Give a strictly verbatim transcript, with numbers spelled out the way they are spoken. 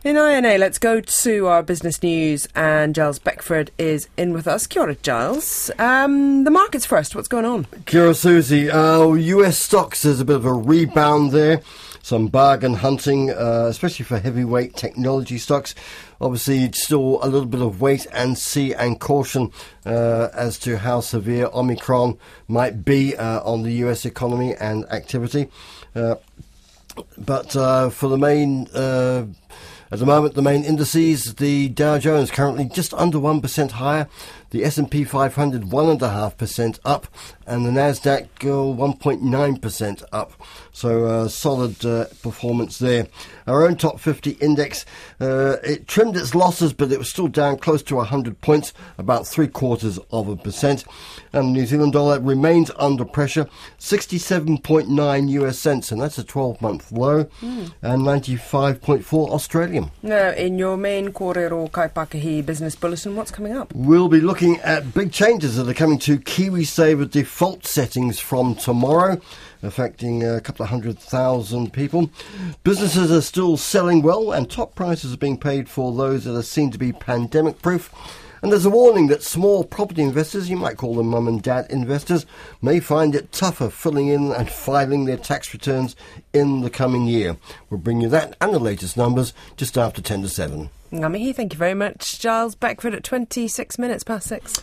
In I N A, let's go to our business news, and Giles Beckford is in with us. Kia ora, Giles. Um, the markets first, what's going on? Kia ora, Susie. Uh, U S stocks, there's a bit of a rebound there. Some bargain hunting, uh, especially for heavyweight technology stocks. Obviously, still a little bit of wait and see and caution uh, as to how severe Omicron might be uh, on the U S economy and activity. Uh, but uh, for the main... Uh, At the moment, the main indices, the Dow Jones currently just under one percent higher, the S and P five hundred one point five percent up, and the Nasdaq uh, one point nine percent up. So uh, solid uh, performance there. Our own top fifty index, uh, it trimmed its losses, but it was still down close to one hundred points, about three quarters of a percent. And the New Zealand dollar remains under pressure, sixty-seven point nine U S cents, and that's a twelve-month low, mm. and ninety-five point four Australian. Now, in your main Kōrero Kaipākahi business bulletin, what's coming up? We'll be looking at big changes that are coming to KiwiSaver default settings from tomorrow, affecting a couple of hundred thousand people. Businesses are still selling well, and top prices are being paid for those that are seen to be pandemic-proof. And there's a warning that small property investors, you might call them mum and dad investors, may find it tougher filling in and filing their tax returns in the coming year. We'll bring you that and the latest numbers just after ten to seven. Ngā mihi, thank you very much. Giles Beckford at twenty-six minutes past six.